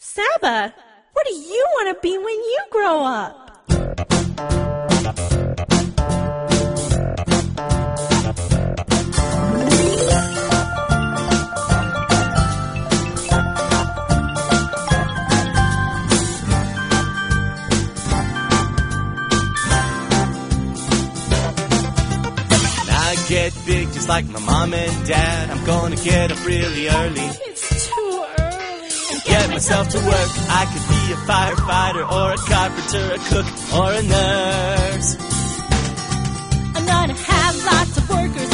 Saba, what do you want to be when you grow up? Get big just like my mom and dad. I'm gonna get up really early. It's too early. Get myself to work. I could be a firefighter or a carpenter, a cook or a nurse. I'm gonna have lots of workers